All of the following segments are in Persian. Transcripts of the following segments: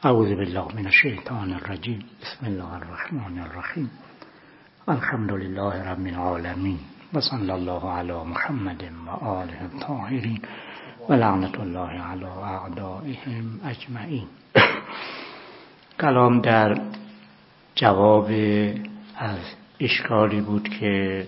اعوذ بالله من الشیطان الرجیم. بسم الله الرحمن الرحیم. الحمد لله رب العالمین و صلی الله علی محمد و آله الطاهرین و لعنت الله علی اعدائهم اجمعین. کلام در جواب از اشکالی بود که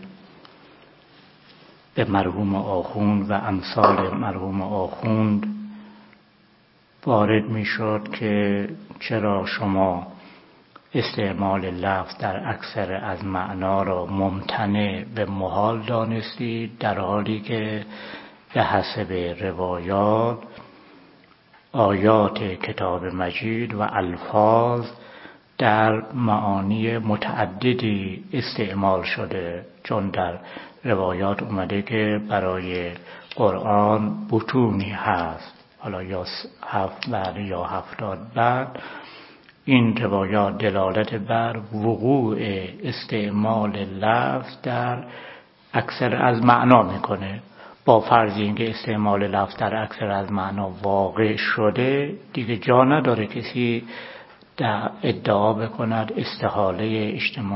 به مرحوم آخوند و امثال مرحوم آخوند وارد می شد که چرا شما استعمال لفظ در اکثر از معنا را ممتنع و محال دانستید، در حالی که به حسب روایات آیات کتاب مجید و الفاظ در معانی متعددی استعمال شده. چون در روایات اومده که برای قرآن بطونی هست، حالا یا 7 بعد یا 70 بعد. این روایات دلالت بر وقوع استعمال لفظ در اکثر از معنا میکنه. با فرض اینکه استعمال لفظ در اکثر از معنا واقع شده، دیگه جا نداره کسی ادعا بکند استحاله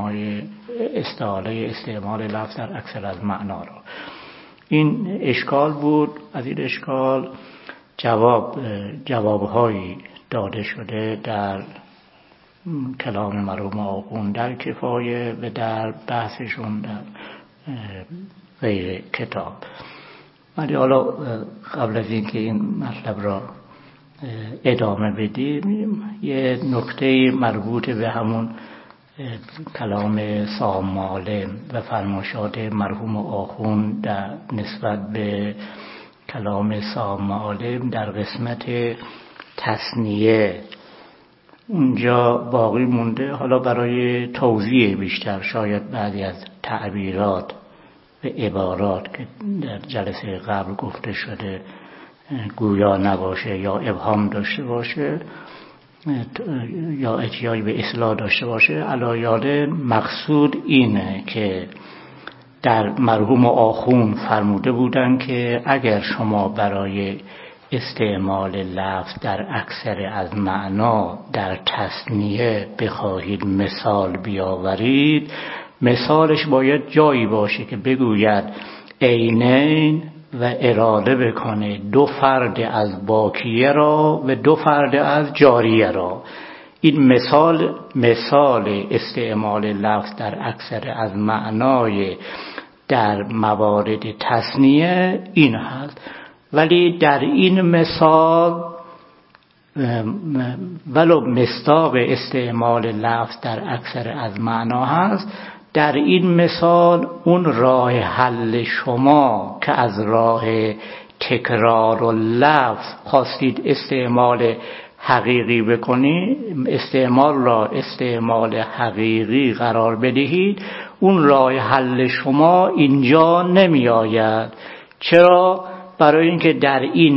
استعمال لفظ در اکثر از معنا را. این اشکال بود. از این اشکال جوابهایی داده شده در کلام مرحوم آخوند در کفایه و در بحثشون در غیر کتاب. ولی حالا قبل از اینکه این مطلب را ادامه بدیم، یه نکته مربوط به همون کلام سام معلم و فرمایشات مرحوم آخوند در نسبت به کلام سام معلم در قسمت تثنیه اونجا باقی مونده. حالا برای توضیح بیشتر شاید بعضی از تعبیرات و عبارات که در جلسه قبل گفته شده گویا نباشه یا ابهام داشته باشه یا احتیاج به اصلاح داشته باشه. علایاله مقصود اینه که در مرحوم آخوند فرموده بودن که اگر شما برای استعمال لفظ در اکثر از معنا در تثنیه بخواهید مثال بیاورید، مثالش باید جایی باشه که بگوید عینین و اراده بکنه 2 فرد از باقیه را و 2 فرد از جاریه را. این مثال استعمال لفظ در اکثر از معنای در موارد تثنیه این هست. ولی در این مثال ولو مصداق استعمال لفظ در اکثر از معنا هست، در این مثال اون راه حل شما که از راه تکرار و لفظ خواستید استعمال حقیقی بکنید، استعمال را استعمال حقیقی قرار بدهید، اون راه حل شما اینجا نمی آید. چرا؟ برای اینکه در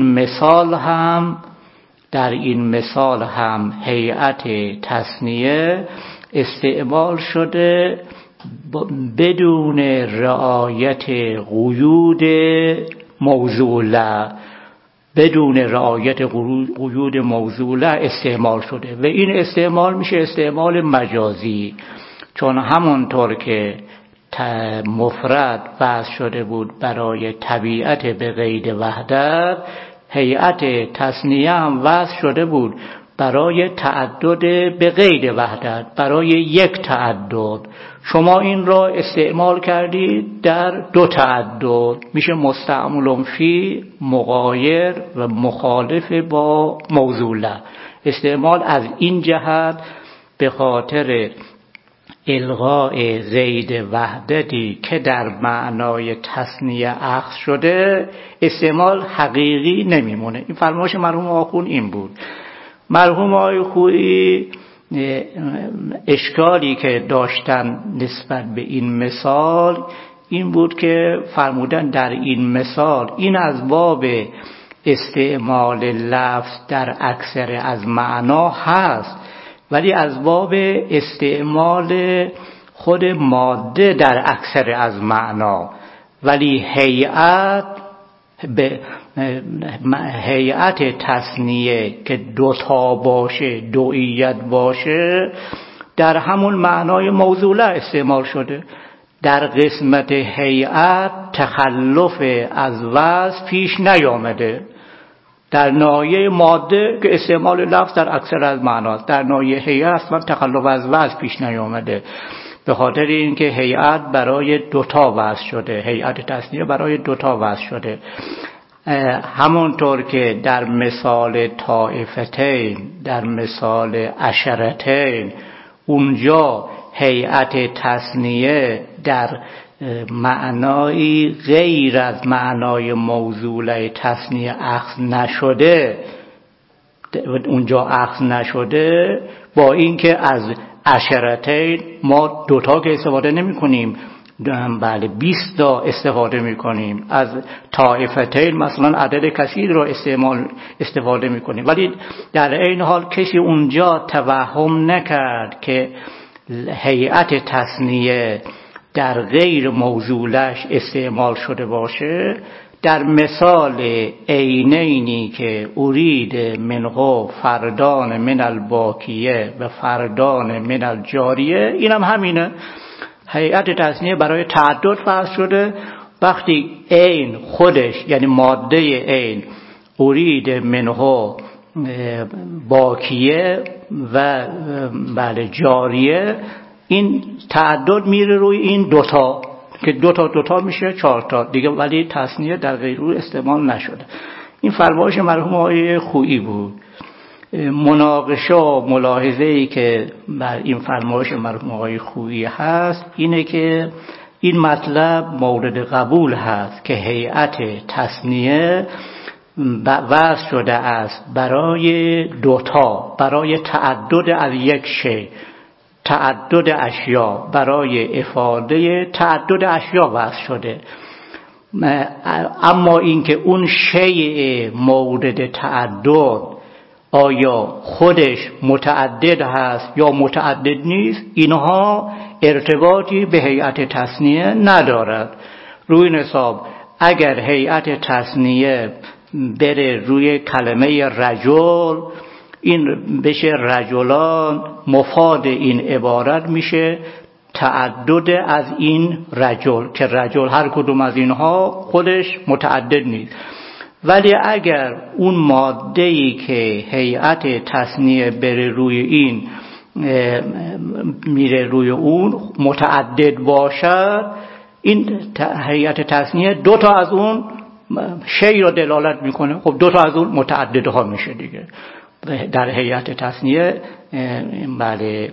این مثال هم هیئت تثنیه استعمال شده بدون رعایت قیود موضوعه استعمال شده و این استعمال میشه استعمال مجازی. چون همونطور که مفرد وضع شده بود برای طبیعت به قید وحدت، هیئت تثنیه هم وضع شده بود برای تعدد به قید وحدت، برای یک تعدد. شما این را استعمال کردید در 2 تعدد، میشه مستعمل فی مغایر و مخالف با موصوله. استعمال از این جهت به خاطر الغاء قید وحدتی که در معنای تثنیه اخذ شده استعمال حقیقی نمیمونه. این فرمایش مرحوم آخوند این بود. مرحوم آخوند اشکالی که داشتن نسبت به این مثال این بود که فرمودن در این مثال این از باب استعمال لفظ در اکثر از معنا هست، ولی از باب استعمال خود ماده در اکثر از معنا. ولی هیئت به هیئت تثنیه که دوتا باشه، دوئیت باشه، در همون معنای موصوله استعمال شده. در قسمت هیئت تخلف از وضع پیش نیامده. در ناحیه ماده که استعمال لفظ در اکثر از معناست، در ناحیه هیئت اصلا تخلف از وضع پیش نیامده، به خاطر اینکه هیئت برای دوتا وضع شده، هیئت تثنیه برای دوتا وضع شده. همونطور که در مثال طائفتین، در مثال عشرتین، اونجا هیئت تثنیه در معنایی غیر از معنای موصوله تثنیه اخذ نشده، اونجا اخذ نشده، با اینکه از عشرتین ما دوتا که استفاده نمی کنیم، بله 20 تا استفاده می کنیم. از طائفتین مثلا عدد کثیر را استفاده می کنیم، ولی در این حال کسی اونجا توهم نکرد که هیئت تثنیه در غیر موصولش استعمال شده باشه. در مثال عینینی که ارید منه فردان من الباکیه و فردان من الجاریه، اینم همینه. هیئت تثنیه برای تعدد فرض شده. وقتی عین خودش یعنی ماده عین ارید منه باکیه و بله جاریه، این تعدد میره روی این دوتا که دوتا میشه 4 تا دیگه، ولی تثنیه در غیر او استعمال نشده. این فرمایش مرحوم آقای خویی بود. مناقشه و ملاحظه‌ای که بر این فرمایش مرحوم آقای خویی هست اینه که این مطلب مورد قبول هست که هیئت تثنیه وضع شده است برای دوتا، برای تعدد از یک شی، تعدد اشیا، برای افاده تعدد اشیا وضع شده. اما اینکه اون شیء مورد تعدد آیا خودش متعدد هست یا متعدد نیست، اینها ارتباطی به هیئت تثنیه ندارد. روی این حساب اگر هیئت تثنیه بره روی کلمه رجل، این بشه رجلان، مفاد این عبارت میشه تعدد از این رجل، که رجل هر کدوم از اینها خودش متعدد نیست. ولی اگر اون ماده‌ای که هیئت تثنیه بره روی این میره روی اون متعدد باشد، این هیئت تثنیه دوتا از اون شی رو دلالت میکنه. خب دوتا از اون متعددها میشه دیگه. در هیئت تثنیه بله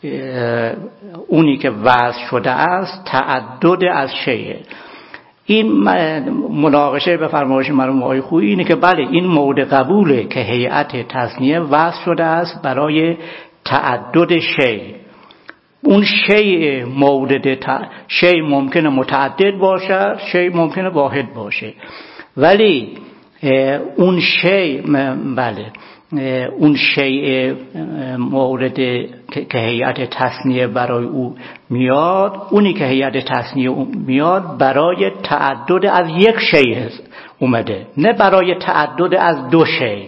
اونی که وضع شده است تعدد از شیء. این مناقشه به فرمایش مرحوم آقای خویی اینه که بله این مورد قبوله که هیئت تثنیه وضع شده است برای تعدد شیء. اون شیء مورد شیء ممکنه متعدد باشه، شیء ممکنه واحد باشه، ولی اون شیء بله اون شیء مورد که هیئت تثنیه برای او میاد، اونی که هیئت تثنیه میاد برای تعدد از یک شیء اومده، نه برای تعدد از دو شیء.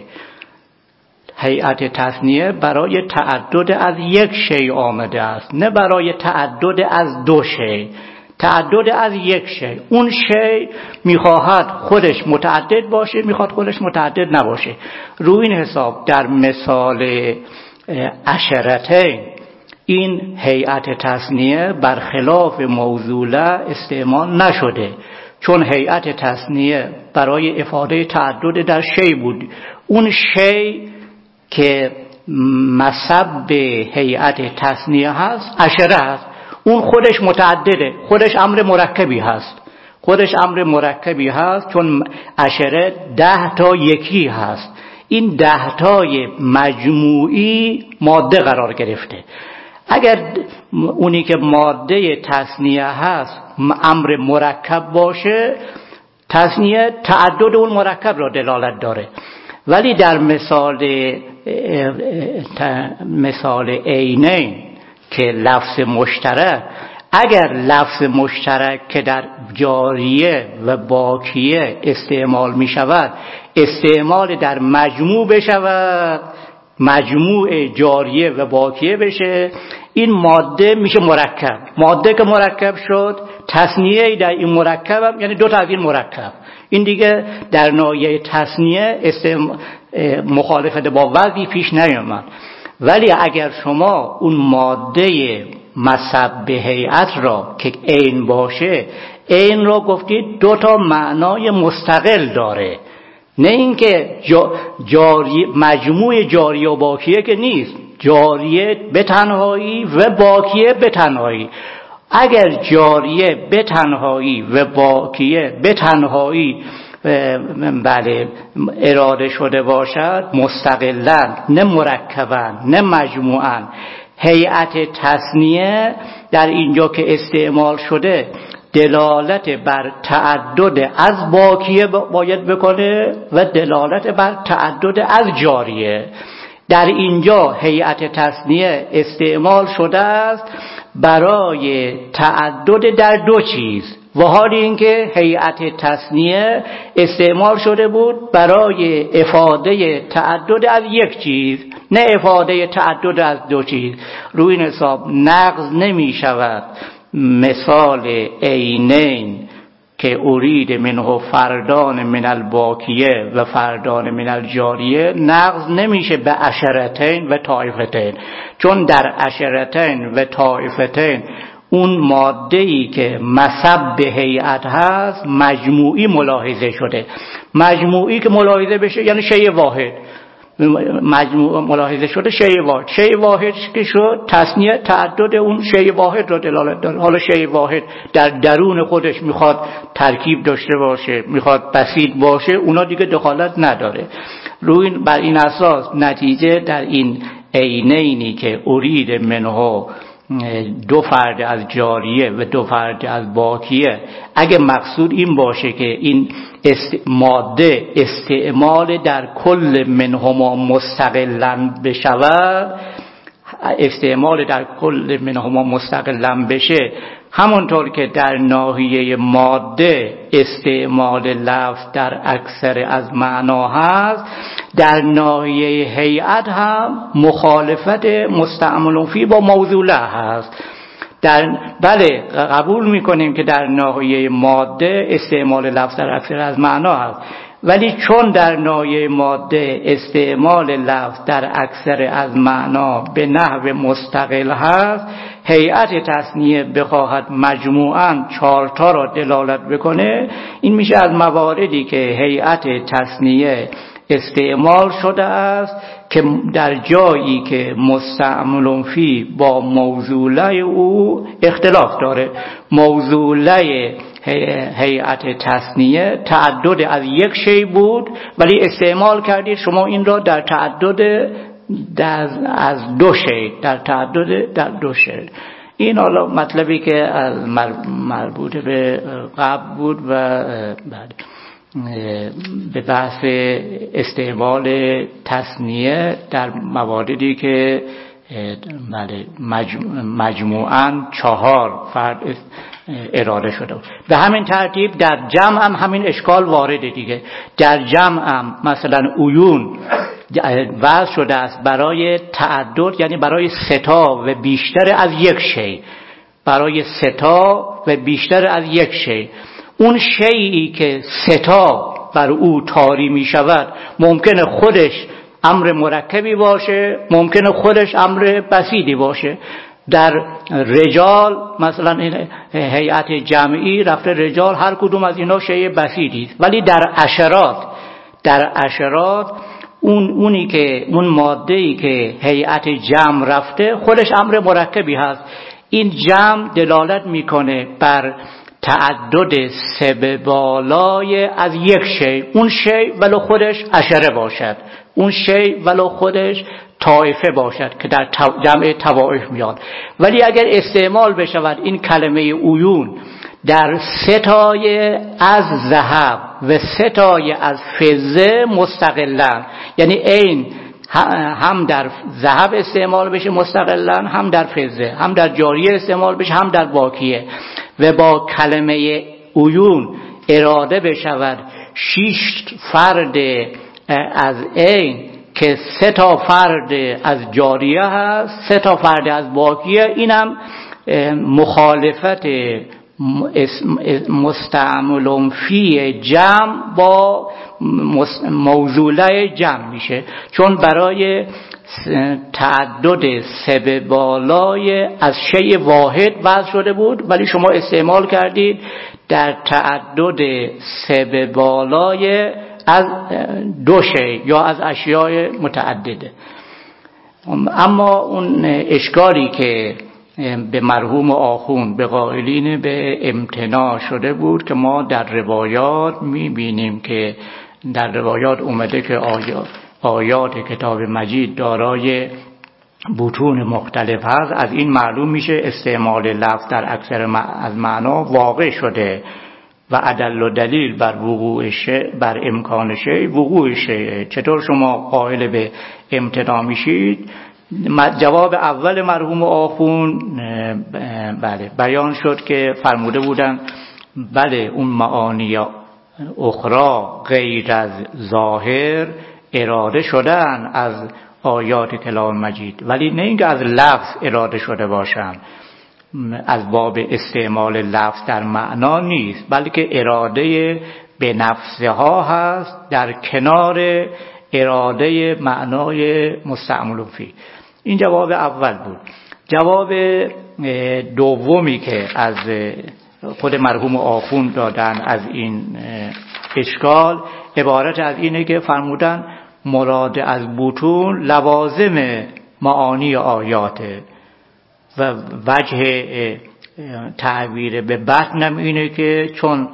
هیئت تثنیه برای تعدد از یک شیء آمده است، نه برای تعدد از دو شیء. تعدد از یک شیء، اون شیء میخواهد خودش متعدد باشه، میخواد خودش متعدد نباشه. روی این حساب در مثال عشرتین این هیئت تثنیه برخلاف موصوله استعمال نشده، چون هیئت تثنیه برای افاده تعدد در شیء بود. اون شیء که مصب هیئت تثنیه هست عشره هست، اون خودش متعدده، خودش امر مرکبی هست، خودش امر مرکبی هست، چون عشره 10 تا یکی هست. این 10 تای مجموعی ماده قرار گرفته. اگر اونی که ماده تثنیه هست امر مرکب باشه، تثنیه تعدد اون مرکب را دلالت داره. ولی در مثال عینین که لفظ مشترک، اگر لفظ مشترک که در جاریه و باقیه استعمال می شود استعمال در مجموع بشود، مجموع جاریه و باقیه بشه، این ماده میشه مرکب. ماده که مرکب شد تثنیه در این مرکب هم یعنی دو تا از این مرکب، این دیگه در ناحیه تثنیه مخالفت با وضعی پیش نیامد. ولی اگر شما اون ماده مسبب هیئت را که عین باشه، عین را گفتید دو تا معنای مستقل داره، نه اینکه جاری مجموع جاریه و باقیه که نیست، جاریه به تنهایی و باقیه به تنهایی. اگر جاریه به تنهایی و باقیه به تنهایی بله اراده شده باشد مستقلاً، نه مرکباً نه مجموعاً، هیئت تثنیه در اینجا که استعمال شده دلالت بر تعدد از باقیه باید بکنه و دلالت بر تعدد از جاریه. در اینجا هیئت تثنیه استعمال شده است برای تعدد در دو چیز، و حال اینکه هیئت تثنیه استعمال شده بود برای افاده تعدد از یک چیز، نه افاده تعدد از دو چیز. روی این حساب نقض نمی شود مثال عینین که ارید منه فردان من الباقیه و فردان من الجاریه، نقض نمیشه به عشرتین و طائفتین، چون در عشرتین و طائفتین اون ماده‌ای که مسبب هیئت هست مجموعی ملاحظه شده. مجموعی که ملاحظه بشه یعنی شیء واحد، مجموع ملاحظه شده شیء واحد. شیء واحد که شد تثنیه تعدد اون شیء واحد را دلالت داره. حالا شیء واحد در درون خودش میخواد ترکیب داشته باشه، میخواد بسیط باشه، اونا دیگه دخالت نداره. روی بر این اساس نتیجه در این عینینی که ارید منه دو فرد از جاریه و دو فرد از باقیه، اگه مقصود این باشه که این ماده استعمال در کل منهما مستقلاً بشود، استعمال در کل منهما مستقلاً بشه، همونطور که در ناحیه ماده استعمال لفظ در اکثر از معنا هست، در ناحیه هیئت هم مخالفت مستعمل فی با موضوعه هست. بله قبول میکنیم که در ناحیه ماده استعمال لفظ در اکثر از معنا هست، ولی چون در ناحیه ماده استعمال لفظ در اکثر از معنا به نحو مستقل هست، هیئت تثنیه بخواهد مجموعاً 4 تا را دلالت بکنه، این میشه از مواردی که هیئت تثنیه استعمال شده است که در جایی که مستعمل فی با موصوله او اختلاف داره. موصوله هیئت تثنیه تعدد از یک شی بود، ولی استعمال کردید شما این را در تعدد از دو شی، در تعدد در دو شی. این حالا مطلبی که از مربوط به قبل بود و بعد به بحث استعمال تثنیه در مواردی که مجموعاً 4 فرد اراده شده بود. به همین ترتیب در جمع هم همین اشکال وارده دیگه. در جمع هم مثلا عیون وضع شده است برای تعدد، یعنی برای 3 تا و بیشتر از یک شی، برای 3 تا و بیشتر از یک شی. اون شیئی که 3 تا بر او طاری می شود ممکنه خودش امر مرکبی باشه، ممکنه خودش امر بسیطی باشه. در رجال مثلا هیئت جمعی رفته رجال، هر کدوم از اینا شیء بسیطی است، ولی در عشرات اونی که اون ماده‌ای که هیئت جمع رفته خودش امر مرکبی هست. این جمع دلالت میکنه بر تعدد 3 بالای از یک شی، اون شی ولو خودش عشره باشد، اون شی ولو خودش طائفه باشد که در جمع طوائف میاد. ولی اگر استعمال بشود این کلمه عیون در 3 تای از ذهب و 3 تای از فضه مستقلاً، یعنی این هم در ذهب استعمال بشه مستقلاً، هم در فضه، هم در جاریه استعمال بشه، هم در باقیه. و با کلمه عیون اراده بشود 6 فرد از عین که 3 تا فرد از جاریه هست، 3 تا فرد از باقیه. اینم مخالفت مستعمل فی جمع با موصوله جمع میشه، چون برای تعدد سه بالای از شیء واحد وضع شده بود، ولی شما استعمال کردید در تعدد سه بالای از 2 شیء یا از اشیاء متعدده. اما اون اشکالی که به مرحوم آخوند به قائلین به امتناع شده بود که ما در روایات میبینیم که در روایات اومده که آیات کتاب مجید دارای بطون مختلف هست. از این معلوم میشه استعمال لفظ در اکثر از معنا واقع شده و ادل و دلیل بر وقوع شیء، بر امکان شیء وقوع شیء. چطور شما قائل به امتناع میشید؟ جواب اول مرحوم آخوند بله بیان شد که فرموده بودن بله اون معانی اخرى غیر از ظاهر اراده شدن از آیات کلام مجید، ولی نه اینکه از لفظ اراده شده باشن، از باب استعمال لفظ در معنا نیست، بلکه اراده به نفسها هست در کنار اراده معنای مستعمل فی. این جواب اول بود. جواب دومی که از خود مرحوم آخوند دادن از این اشکال عبارت از اینه که فرمودن مراد از بطون لوازم معانی آیاته و وجه تعبیر به بطنم اینه که چون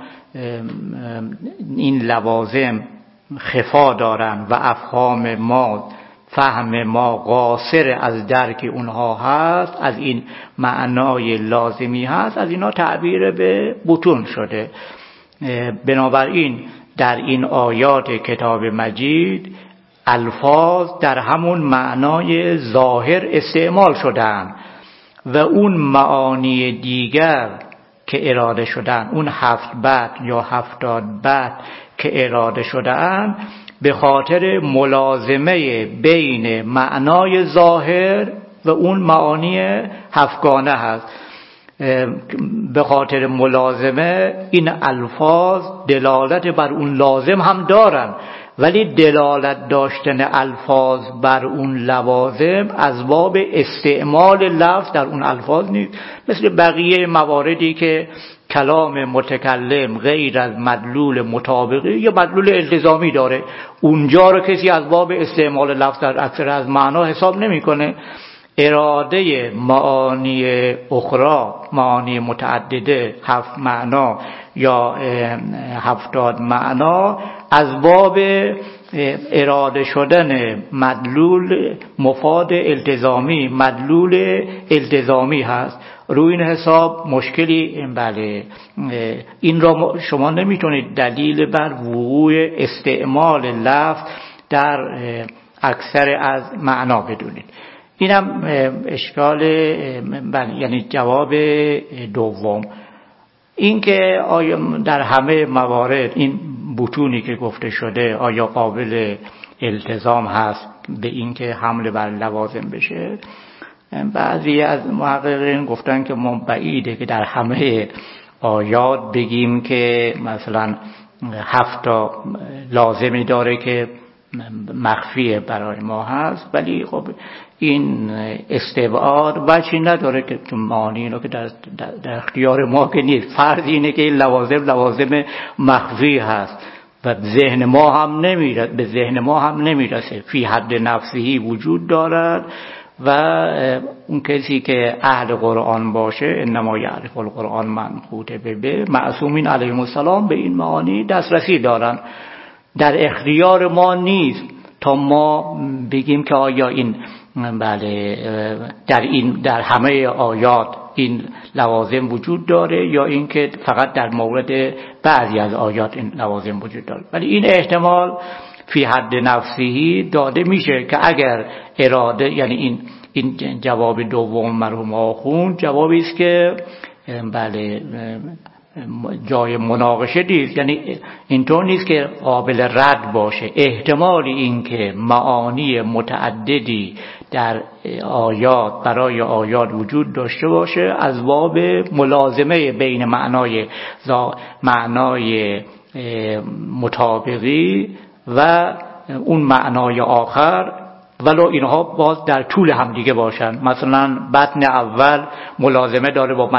این لوازم خفا دارن و افهام ما، فهم ما قاصر از درک اونها هست، از این معنای لازمی هست، از اینا تعبیر به بطون شده. بنابراین در این آیات کتاب مجید الفاظ در همون معنای ظاهر استعمال شدن و اون معانی دیگر که اراده شدن، اون 7 بطن یا 70 بطن که اراده شدن به خاطر ملازمه بین معنای ظاهر و اون معانی 7گانه هست. به خاطر ملازمه این الفاظ دلالت بر اون لازم هم دارن، ولی دلالت داشتن الفاظ بر اون لوازم از باب استعمال لفظ در اون الفاظ نیست، مثل بقیه مواردی که کلام متکلم غیر از مدلول مطابقی یا مدلول التزامی داره، اونجا رو کسی از باب استعمال لفظ در اکثر از معنا حساب نمیکنه. اراده معانی اخرى، معانی متعدده، 7 معنا یا 70 معنا از باب اراده شدن مدلول مفاد التزامی، مدلول التزامی هست. روی این حساب مشکلی بله این را شما نمیتونید دلیل بر وقوع استعمال لفظ در اکثر از معنا بدونید. اینم اشکال بله، یعنی جواب دوم. این که آیا در همه موارد این بطونی که گفته شده آیا قابل التزام هست به این که حمل بر لوازم بشه؟ بعضی از محققین گفتن که ما بعیده که در همه آیات بگیم که مثلا 7 تا لازمی داره که مخفی برای ما هست، ولی خب این استبعاد وجهی نداره که معانی اینو که در اختیار ما که نیست. فرض اینه که این لوازم مخفی هست و ذهن ما هم نمیرسه، به ذهن ما هم نمیرسه، فی حد نفسی وجود دارد و اون کسی که اهل قرآن باشه انما یعرف القرآن منقوط به معصومین علیهم السلام به این معانی دسترسی دارن. در اختیار ما نیست تا ما بگیم که آیا این بله در همه آیات این لوازم وجود داره یا اینکه فقط در مورد بعضی از آیات این لوازم وجود داره. ولی این احتمال فی حد نفسی داده میشه که اگر اراده، یعنی این جواب دوم مرحوم آخوند جوابی است که بله جای مناقشه نیست، یعنی اینطور نیست که قابل رد باشه. احتمال این که معانی متعددی در آیات برای آیات وجود داشته باشه از باب ملازمه بین معنای مطابقی و اون معنای آخر، ولو اینها باز در طول هم دیگه باشن. مثلا بطن اول ملازمه داره با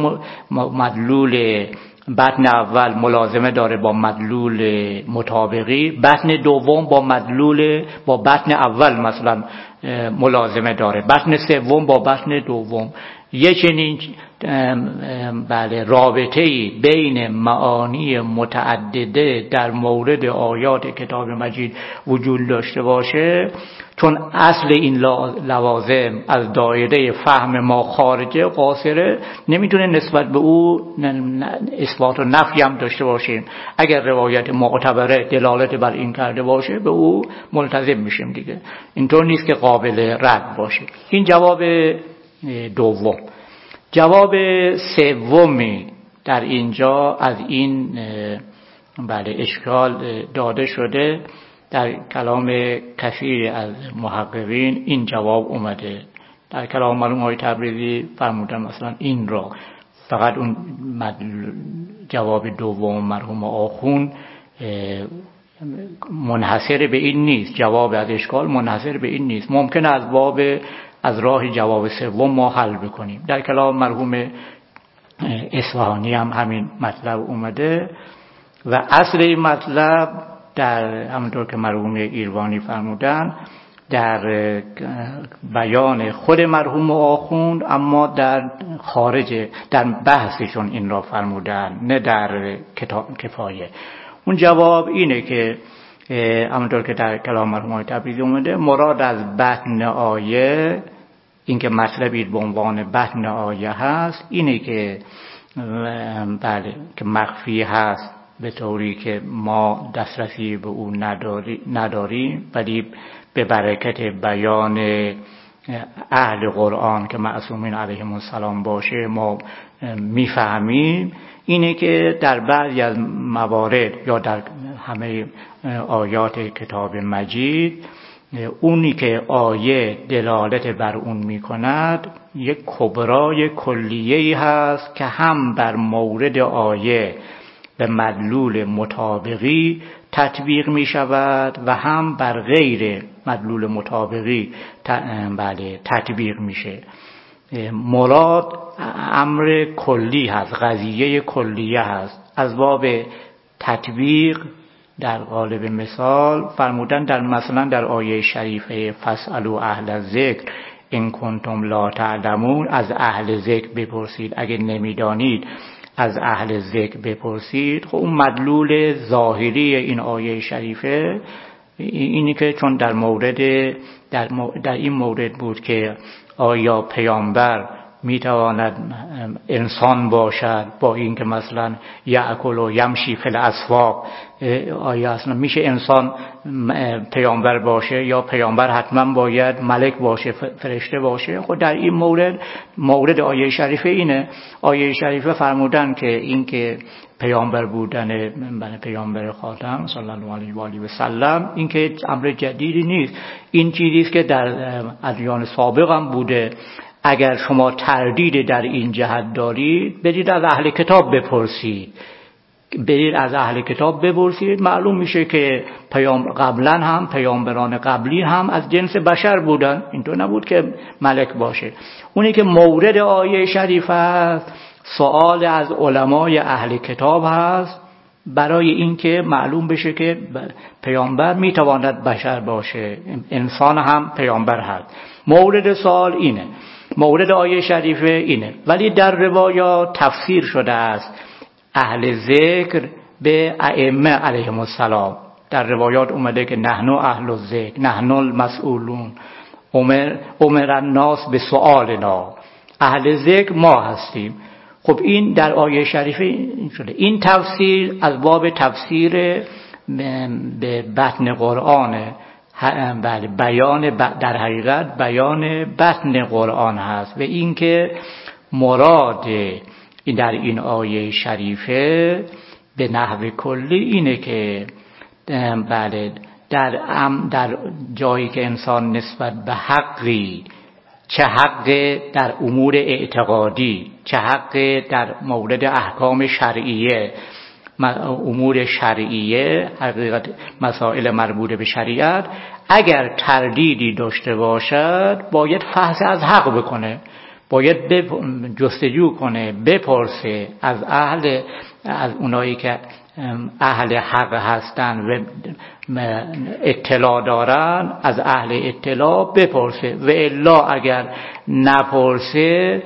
مدلول بطن اول ملازمه داره با مدلول مطابقی، بطن دوم با بطن اول مثلا ملازمه داره، بطن سوم با بطن دوم. یه چنین بله رابطه‌ای بین معانی متعدده در مورد آیات کتاب مجید وجود داشته باشه، چون اصل این لوازم از دایره فهم ما خارجه، قاصره، نمیتونه نسبت به او اثبات و نفی هم داشته باشیم. اگر روایت معتبره دلالت بر این کرده باشه به او ملتزم میشیم دیگه، اینطور نیست که قابل رد باشه. این جواب دوم. جواب سومی در اینجا از این بله اشکال داده شده. در کلام کثیر از محققین این جواب اومده. در کلام مرحوم آقای تبریزی فرمودن مثلا این را فقط اون جواب دوم مرحوم آخوند منحصر به این نیست، جواب از اشکال منحصر به این نیست، ممکن از راه جواب سوم ما حل بکنیم. در کلام مرحوم اصفهانی هم همین مطلب اومده و اصل این مطلب در همونطور که مرحوم ایروانی فرمودن در بیان خود مرحوم آخوند، اما در خارج در بحثشون این را فرمودن، نه در کفایه. اون جواب اینه که همونطور که در کلام مرحوم تبریزی اومده، مراد از بطن آیه، این که مطلبی به عنوان بطن آیه هست، اینه که بله که مخفی هست به طوری که ما دسترسی به اون نداریم، ولی به برکت بیان اهل قرآن که معصومین علیهم السلام باشه ما میفهمیم. اینه که در بعضی از موارد یا در همه آیات کتاب مجید اونی که آیه دلالت بر اون میکند یک کبرای کلیه‌ای هست که هم بر مورد آیه به مدلول مطابقی تطبیق می شود و هم بر غیر مدلول مطابقی بله تطبیق میشه. مراد امر کلی هست، قضیه کلیه هست. از باب تطبیق در قالب مثال فرمودن در مثلا در آیه شریفه فاسألوا اهل الذکر ان کنتم لا تعلمون، از اهل ذکر بپرسید اگه نمیدانید از اهل ذکر بپرسید. خب اون مدلول ظاهری این آیه شریفه اینی که چون در این مورد بود که آیا پیامبر میتواند انسان باشد با این که مثلا یأکل و یمشی فی الاسواق، آیا اصلا میشه انسان پیامبر باشه یا پیامبر حتما باید ملک باشه، فرشته باشه؟ خب در این مورد آیه شریفه اینه. آیه شریفه فرمودن که این که پیامبر بودن پیامبر خاتم صلی الله علیه و آله و سلم این که امر جدیدی نیست، این چیزی است که در ادیان سابق هم بوده. اگر شما تردید در این جهت دارید برید از اهل کتاب بپرسید، معلوم میشه که قبلا هم پیامبران قبلی هم از جنس بشر بودن، اینطور نبود که ملک باشه. اونی که مورد آیه شریف است سوال از علمای اهل کتاب هست برای اینکه معلوم بشه که پیامبر میتواند بشر باشه، انسان هم پیامبر هست. مورد سوال اینه، مورد آیه شریفه اینه. ولی در روایات تفسیر شده است اهل ذکر به ائمه علیهم السلام. در روایات اومده که نحن اهل الذکر نحن المسئولون امر الناس به سؤالنا، اهل ذکر ما هستیم. خب این در آیه شریفه این شده. این تفسیر از باب تفسیر به بطن قرآن، بله بیان در حقیقت بیان بطن قرآن هست. و اینکه مراد در این آیه شریفه به نحو کلی اینه که بله در جایی که انسان نسبت به حقی، چه حق در امور اعتقادی، چه حق در مورد احکام شرعیه، امور شرعیه، حقیقت مسائل مربوط به شریعت، اگر تردیدی داشته باشد باید فحص از حق بکنه، باید جستجو کنه، بپرسه از اونایی که اهل حق هستن و اطلاع دارن، از اهل اطلاع بپرسه. و الا اگر نپرسه،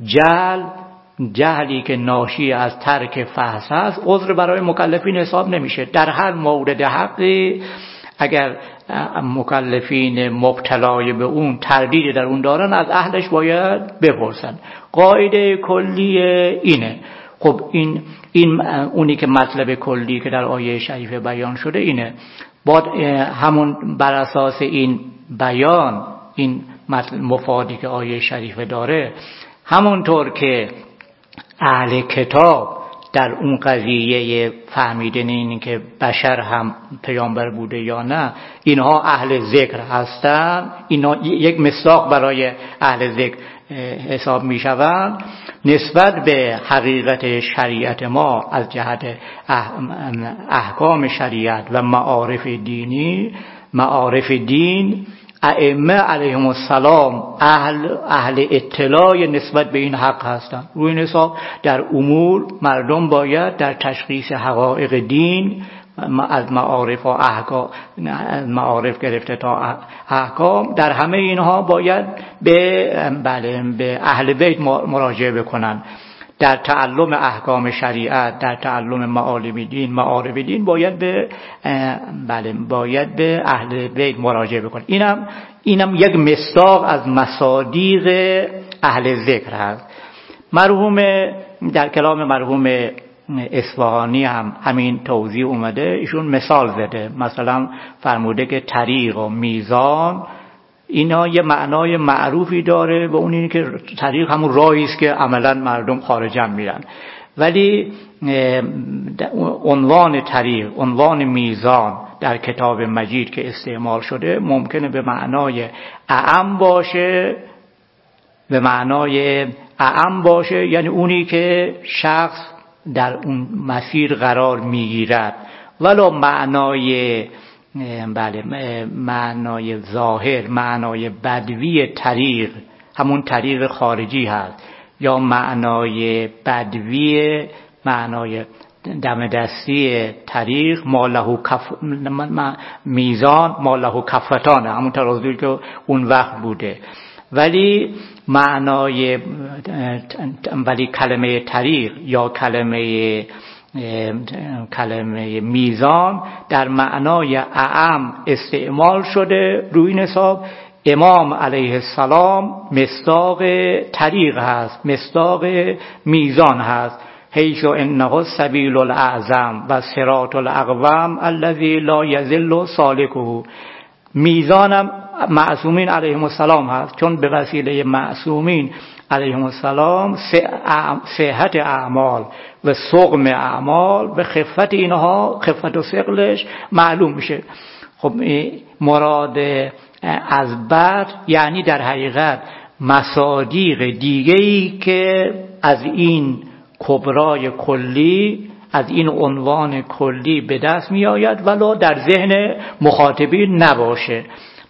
جهلی که ناشی از ترک فحص است عذر برای مکلفین حساب نمیشه. در هر مورد حقی اگر مکلفین مبتلای به اون تردید در اون دارن، از اهلش باید بپرسن. قاعده کلی اینه. خب این اونی که مطلب کلی که در آیه شریفه بیان شده اینه. همون بر اساس این بیان، این مفادی که آیه شریفه داره، همونطور که اهل کتاب در اون قضیه فهمیدن این که بشر هم پیامبر بوده یا نه، اینها اهل ذکر هستن، اینا یک مصداق برای اهل ذکر حساب می شوند. نسبت به حقیقت شریعت ما از جهت احکام شریعت و معارف دین، ائمه علیهم السلام اهل اطلاع نسبت به این حق هستند. روی این حساب در امور مردم باید در تشخیص حقایق دین از معارف و احکام، معارف گرفته تا احکام، در همه اینها باید به اهل بیت مراجعه بکنن. در تعلم احکام شریعت، در تعلم معارف دین باید به اهل بیت مراجعه بکنن. اینم یک مصداق از مصادیق اهل ذکر هست. در کلام مرحوم اصفهانی هم همین توضیح اومده. ایشون مثال زده، مثلا فرموده که طریق و میزان اینا یه معنای معروفی داره و اون اینه که طریق همون راهی است که عملا مردم خارجن میرن، ولی عنوان طریق، عنوان میزان در کتاب مجید که استعمال شده ممکنه به معنای اعم باشه، یعنی اونی که شخص در اون مسیر قرار میگیرد، ولو معنای ظاهر، معنای بدوی طریق همون طریق خارجی هست، یا معنای بدوی، معنای دم دستی طریق میزان ما له کفتانه، همون ترازویی که اون وقت بوده. ولی کلمه طریق یا کلمه میزان در معنای اعم استعمال شده. روی این حساب امام علیه السلام مصداق طریق هست، مصداق میزان هست. حیث انه السبیل الاعظم و صراط الاقوم الذی لا یضل سالکه. میزانم معصومین علیهم السلام هست، چون به وسیله معصومین علیهم السلام صحت اعمال و سقم اعمال و خفت اینها، خفت و ثقلش معلوم میشه. خب مراد از بعد یعنی در حقیقت مصادیق دیگه‌ای که از این کبرای کلی، از این عنوان کلی به دست می آید ولو در ذهن مخاطبین نباشه.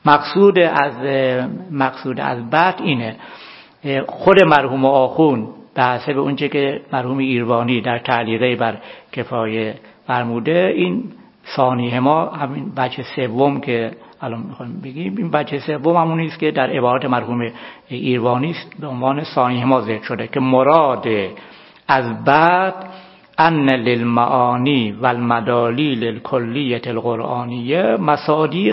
مقصود از بعد اینه. خود مرحوم آخوند به حسب اونچه که مرحوم ایروانی در تعلیقه بر کفایه فرموده، این ثانیه ما همین بچه سوم که الان میخوایم بگیم، این بچه سوم همون است که در عبارت مرحوم ایروانی به عنوان ثانیه ما ذکر شده که مراد از بعد ان للمعانی و المدالیل الکلیه القرآنیه مصادیق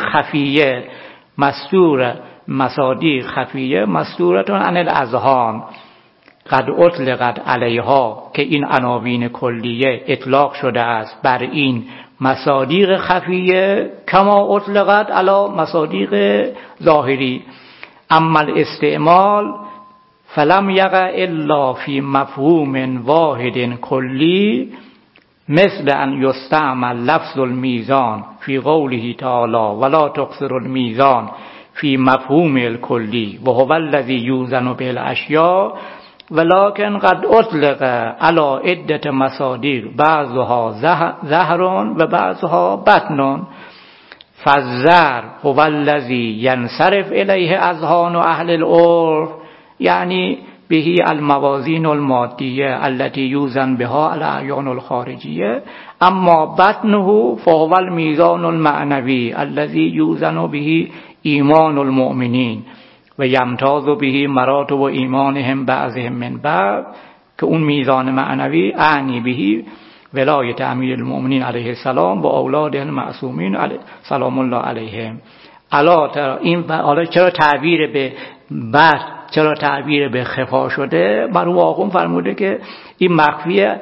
خفیه مستورتون عن الاذهان قد اطلقت علیها، که این عناوین کلیه اطلاق شده است بر این مصادیق خفیه کما اطلقت علی مصادیق ظاهری. اما الاستعمال فلم یقع الا فی مفهوم واحد کلی مثل ان یستعمل لفظ المیزان فی قوله تعالی ولا تقصر المیزان فی مفهوم الکلی و هو الذی یوزن به الاشیاء ولكن قد اطلق على عدة مصادیق بعضها ظهر و بعضها بطن فالظاهر هو الذی ینصرف الیه اذهان اهل العرف یعنی به الموازین المادیه التي یوزن بها الاعیان الخارجیه اما بطنه فهو المیزان المعنوی الذي یوزن به ایمان المؤمنین و یمتاز به مراتب و ایمانهم بعضهم من بعض که اون میزان معنوی اعنی به ولایت امیر المؤمنین علیه السلام و اولاد المعصومین سلام الله علیهم. حالا چرا تعبیر به بعد چرا تعبیر به خفا شده؟ مرحوم آخوند فرموده که این مخفیه.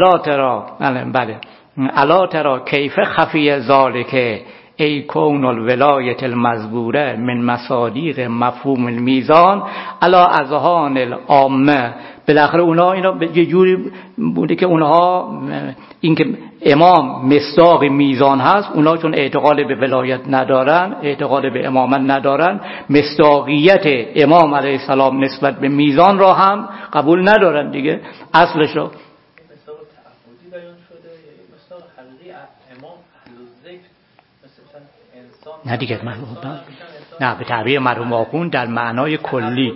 الا ترى کیف خفی ذالک ای کون الولایت المذبوره من مصادیق مفهوم المیزان علا اذهان العامه. بالاخره اونها اینا یه جوری بوده که اونها این که امام مصداق میزان هست، اونها چون اعتقاد به ولایت ندارن، اعتقاد به امامت ندارن، مصداقیت امام علیه السلام نسبت به میزان را هم قبول ندارن دیگه. اصلش رو نه دیگه نه به تعبیر مرحوم آخوند در معنای کلی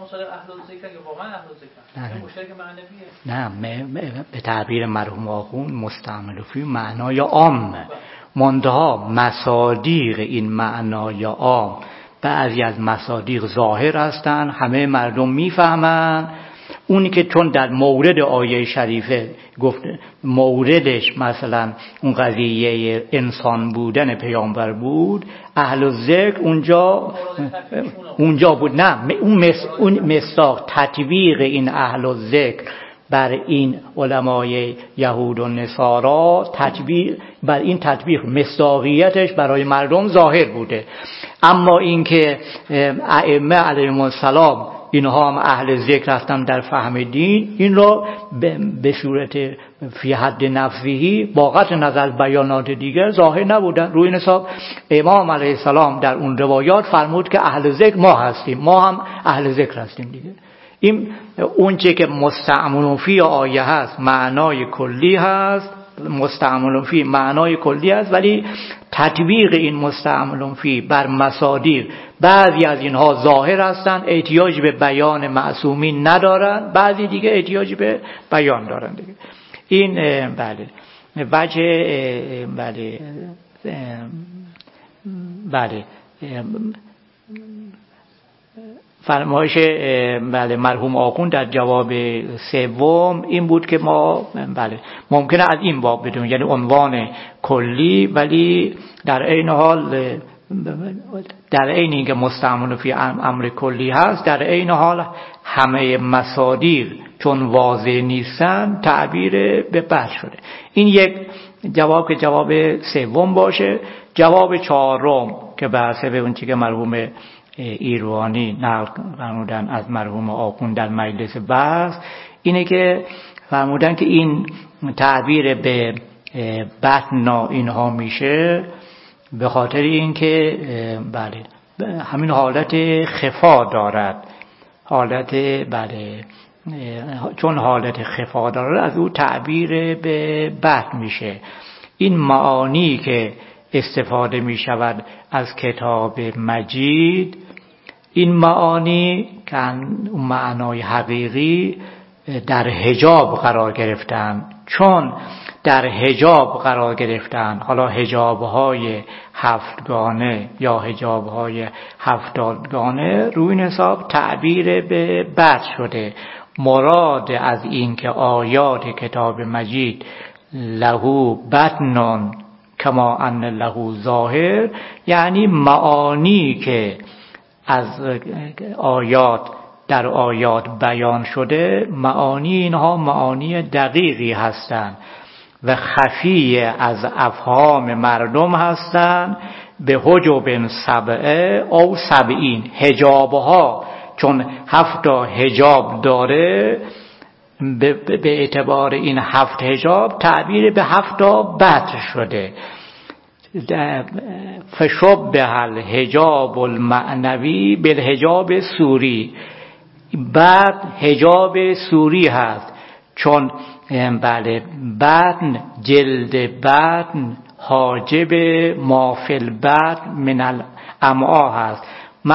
نه به تعبیر مرحوم آخوند مستعمل فی معنای عام منتها مصادیق این معنای عام بعضی از مصادیق ظاهر هستن، همه مردم میفهمن. اونی که چون در مورد آیه شریفه گفته موردش مثلا اون قضیه انسان بودن پیامبر بود، اهل الذکر اونجا بود. نه اون مصداق تطبیق این اهل الذکر بر این علمای یهود و نصارا بر این تطبیق مصداقیتش برای مردم ظاهر بوده. اما اینکه ائمه علیهم السلام اینها هم اهل ذکر هستن در فهم دین، این رو به صورت فی حد نفسهی با قطع نظر بیانات دیگر ظاهر نبودن. روی این حساب امام علیه السلام در اون روایات فرمود که اهل ذکر ما هستیم، ما هم اهل ذکر هستیم دیگه. این اون چه که مستعمل فی آیه هست معنای کلی هست، مستعمل فی معنای کلی هست، ولی تطبیق این مستعمل فی بر مصادیق بعضی از اینها ظاهر هستن، احتیاج به بیان معصومین ندارن، بعضی دیگه احتیاج به بیان دارن دیگه. این بله وجه بله فرمایش مرحوم آخوند در جواب سوم این بود که ما ممکنه از این باب بدونیم، یعنی عنوان کلی، ولی در عین حال در عین اینکه مستعمل فی امر کلی هست، در عین حال همه مصادیق چون واضح نیستن تعبیر به بعد شده. این یک جواب که جواب سوم باشه. جواب چهارم که بحث به اون چیزی که مرحوم ایروانی نقل فرمودن از مرحوم آخوند در مجلس بحث اینه که فرمودن که این تعبیر به بطن اینها میشه به خاطر اینکه همین حالت خفا دارد، چون حالت خفا دارد از او تعبیر به بطن میشه. این معانی که استفاده می شود از کتاب مجید، این معانی که اون معنای حقیقی در حجاب قرار گرفتن. چون در حجاب قرار گرفتن، حالا حجاب‌های هفتگانه یا حجاب‌های هفتادگانه، روی این حساب تعبیر به بطن شده. مراد از این که آیات کتاب مجید لهو بطن کما ان له ظاهر، یعنی معانی که از آیات در آیات بیان شده، معانی اینها معانی دقیقی هستند و خفی از افهام مردم هستند به حجب 7 او 70. حجابها چون 7 حجاب داره، به اعتبار این 7 حجاب تعبیر به 7 بطن شده. فشبه الحجاب المعنوی بالحجاب سوری. بعد حجاب سوری هست، چون بله بطن، جلد بطن حاجب ما فی البطن من الامعاء هست.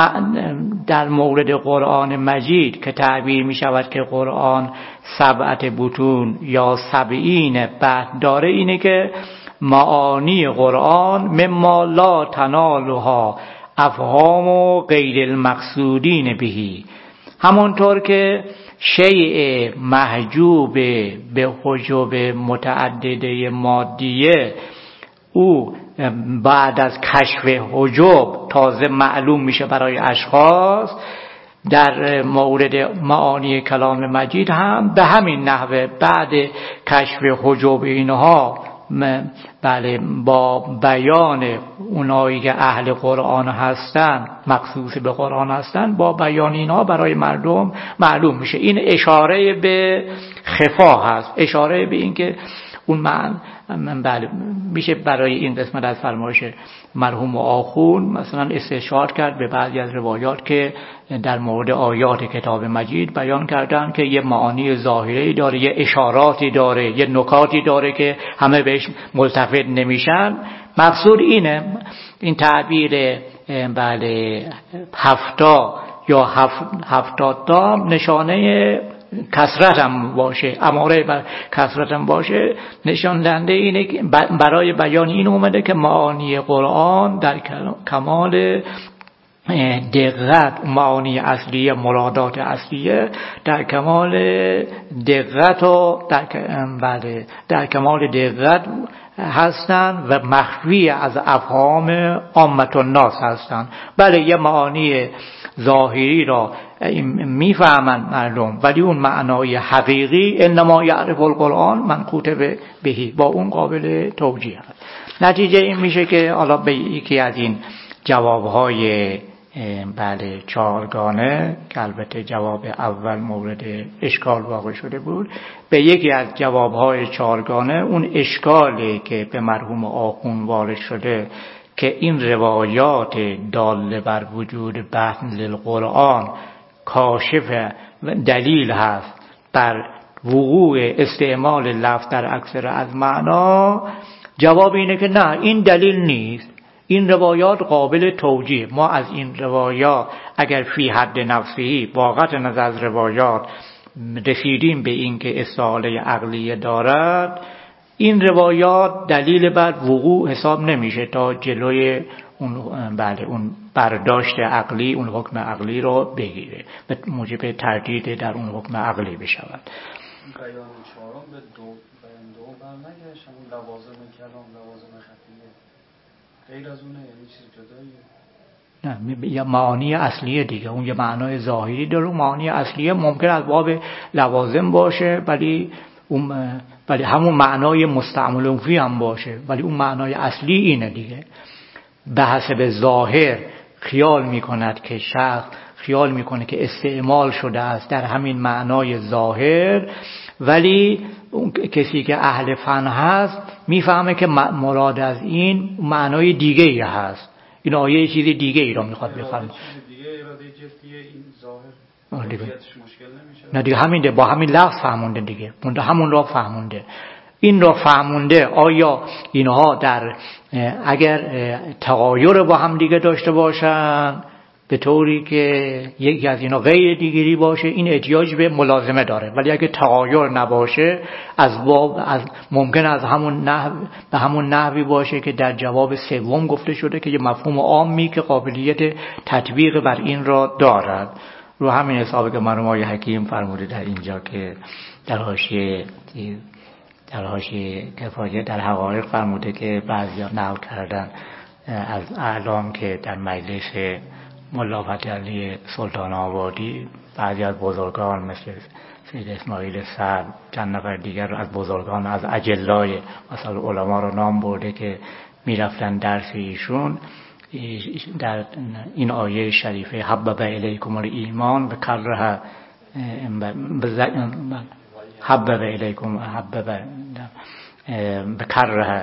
در مورد قرآن مجید که تعبیر می شود که قرآن 7 بطون یا 70 بطن داره، اینه که معانی قرآن مما لا تنالها افهام و غیر المقصودین بهی، همونطور که شیء محجوب به حجب متعدده مادیه او بعد از کشف حجب تازه معلوم میشه برای اشخاص، در مورد معانی کلام مجید هم به همین نحوه بعد کشف حجب اینها بله با بیان اونایی که اهل قرآن هستن، مخصوص به قرآن هستن، با بیان اینها برای مردم معلوم میشه. این اشاره به خفا هست، اشاره به این که اون بله میشه برای این قسمت از فرمایش مرحوم آخون مثلا استشهاد کرد به بعضی از روایات که در مورد آیات کتاب مجید بیان کردن که یه معانی ظاهری داره، یه اشاراتی داره، یه نکاتی داره که همه بهش ملتفت نمیشن. مقصود اینه، این تعبیر بله 70 یا 70 نشانه کثرت هم باشه، اماره بر کثرت هم باشه، نشان دهنده اینه که برای بیان این اومده که معانی قرآن در کمال دقت، معانی اصلیه، مرادات اصلیه در کمال دقت و در کمال دقت هستند و مخفی از افهام عامه الناس هستند. بله یه معانی ظاهری را میفهمند مردم، ولی اون معنای حقیقی انما یعرف القرآن منقوط بهی، با اون قابل توجیه هست. نتیجه این میشه که حالا به یکی از این جوابهای بله 4گانه که البته جواب اول مورد اشکال واقع شده بود، به یکی از جوابهای 4گانه اون اشکالی که به مرحوم آخون وارد شده که این روایات داله بر وجود بطن للقرآن کاشف دلیل هست بر وقوع استعمال لفظ در اکثر از معنا، جواب اینه که نه، این دلیل نیست، این روایات قابل توجیه. ما از این روایات اگر فی حد نفسهی واقعا نظر از روایات رسیدیم به این که استعاله عقلیه دارد، این روایات دلیل بر وقوع حساب نمیشه تا جلوی اون بله اون برداشت عقلی، اون حکم عقلی رو بگیره، به موجب تردید در اون حکم عقلی بشود. بیان 4 به بیان 2 برنگشت، اون لوازم کلام، لوازم خفیه غیر از اونه، یعنی چیز جداییه؟ نه، یه معانی اصلیه دیگه، اون یه معنای ظاهری داره، اون معانی اصلیه ممکن از باب لوازم باشه، ولی همون معنای مستعمل فی هم باشه، ولی اون معنای اصلی اینه دیگه. به حسب ظاهر خیال میکند که شخص خیال میکنه که استعمال شده است در همین معنای ظاهر، ولی اون کسی که اهل فن هست میفهمه که مراد از این معنای دیگه ای هست، این آیه چیزی دیگه ای را میخواد بفرمه. دیگه اراده جدیه این ظاهر دیگه. مشکل نمیشه؟ نه دیگه همینه، با همین لفظ فهمونده دیگه، همون را فهمونده، این را فهمونده. آیا اینها در اگر تغایر با هم دیگه داشته باشن به طوری که یکی از اینا غیر دیگری باشه، این احتیاج به ملازمه داره، ولی اگه تغایر نباشه از ممکن از همون نحوی باشه که در جواب سوم گفته شده که یه مفهوم عامی که قابلیت تطبیق بر این را دارد. رو همین حسابه که مرحوم آقای حکیم فرموده در اینجا که در حاشیه کفایه در حقایق فرموده که بعضیا نقل کردن از اعلام که در مجلس ملا فتحعلی سلطان آبادی بعضی از بزرگان مثل سید اسماعیل سر، چند نفر دیگر از بزرگان، از اجلای مثلا علما رو نام برده که میرفتن درس ایشون. در این آیه شریفه حبب الیکم الایمان و کره حبب الیکم حبب و کره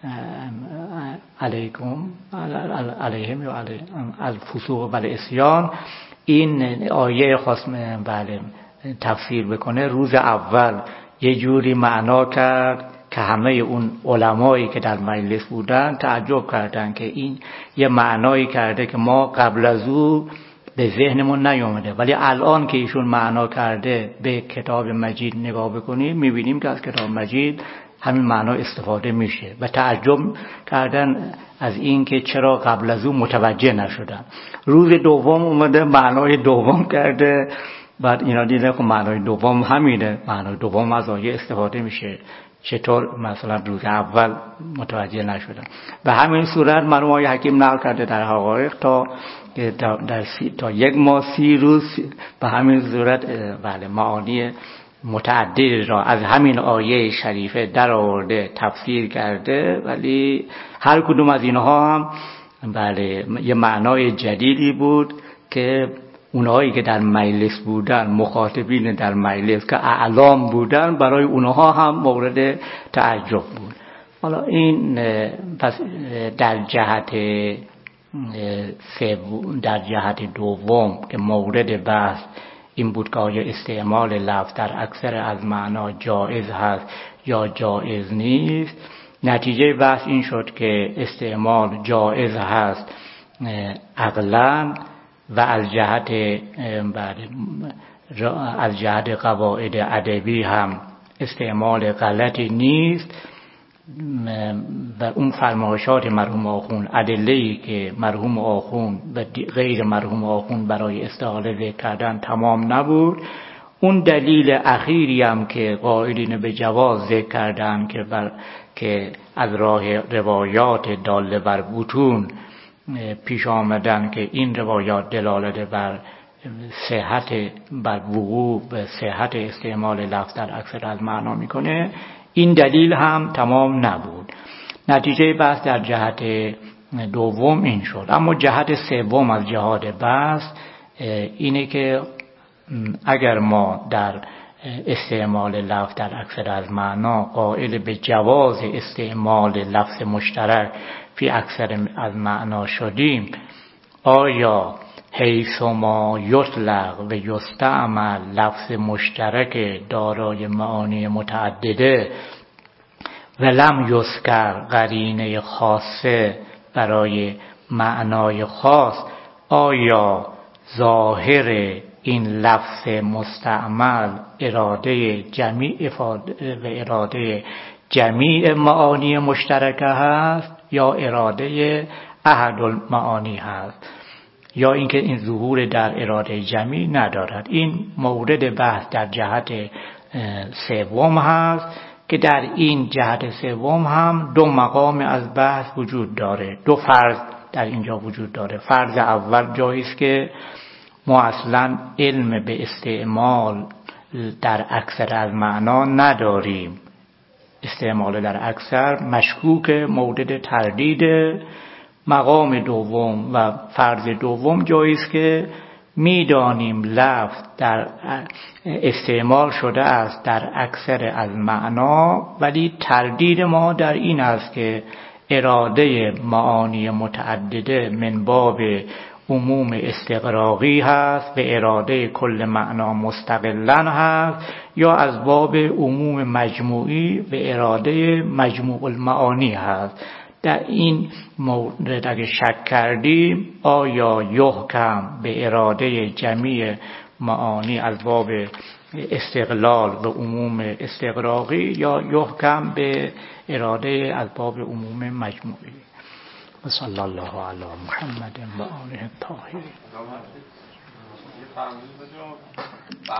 علیکم علیهم و الفسوق و العصیان. این آیه خواست بله تفسیر بکنه. روز اول یه جوری معنا کرد که همه اون علمایی که در مجلس بودن تعجب کردن که این یه معنایی کرده که ما قبل از او به ذهنمون نیومده، ولی الان که ایشون معنا کرده به کتاب مجید نگاه بکنیم میبینیم که از کتاب مجید همین معنا استفاده میشه و تعجب کردن از این که چرا قبل از او متوجه نشدن. روز دوم اومده معنای دوم کرده، بعد اینا دیدن خب معنای دوم همینه، معنای دوم از آیه استفاده میشه، چطور مثلا روز اول متوجه نشدن. به همین صورت مرحوم آقای حکیم نقل کرده در حقایق تا 1 ماه 30 روز به همین صورت بله معانی متعدد را از همین آیه شریفه در آورده تفسیر کرده، ولی هر کدوم از اینها هم بله یه معنای جدیدی بود که اونهایی که در مجلس بودن، مخاطبین در مجلس که اعلام بودن، برای اونها هم مورد تعجب بود. حالا این پس در جهت دوم که مورد بحث این بود که آیا استعمال لفظ در اکثر از معنا جایز هست یا جایز نیست. نتیجه بحث این شد که استعمال جایز هست عقلاً و از جهت قواعد ادبی هم استعمال غلطی نیست و اون فرمایشات مرحوم آخوند، ادله‌ای که مرحوم آخوند و غیر مرحوم آخوند برای استعاره ذکر کردن تمام نبود. اون دلیل اخیری هم که قائلین به جواز ذکر کردن که از راه روایات داله بر بطون پیش آمدن که این روایات دلالت بر وقوع و صحت استعمال لفظ در اکثر از معنا میکنه، این دلیل هم تمام نبود. نتیجه بحث در جهت دوم این شد. اما جهت سوم از جهات بحث اینه که اگر ما در استعمال لفظ در اکثر از معنا قائل به جواز استعمال لفظ مشترک فی اکثر از معنا شدیم، آیا حیث ما یطلق و یستعمل لفظ مشترک دارای معانی متعدده و لم یذکر قرینه خاصه برای معنای خاص، آیا ظاهر این لفظ مستعمل اراده جمیع معانی مشترکه هست یا اراده احد المعانی هست، یا اینکه این ظهور در اراده جمیع ندارد؟ این مورد بحث در جهت سوم هست که در این جهت سوم هم 2 مقام از بحث وجود داره، 2 فرض در اینجا وجود داره. فرض اول جایی است که ما اصلا علم به استعمال در اکثر از معنا نداریم، استعمال در اکثر مشکوک، مورد تردید. مقام دوم و فرض دوم جایی است که میدانیم لفظ در استعمال شده است در اکثر از معنا، ولی تردید ما در این است که اراده معانی متعدده من باب عموم استغراقی هست و اراده کل معنا مستقلن هست، یا از باب عموم مجموعی و اراده مجموع المعانی هست. در این مورد اگه شک کردیم، آیا یحکم به اراده جمیع معانی از باب استقلال و عموم استغراقی یا یحکم به اراده از باب عموم مجموعی؟ و صلی الله علی محمد و آله الطاهرین.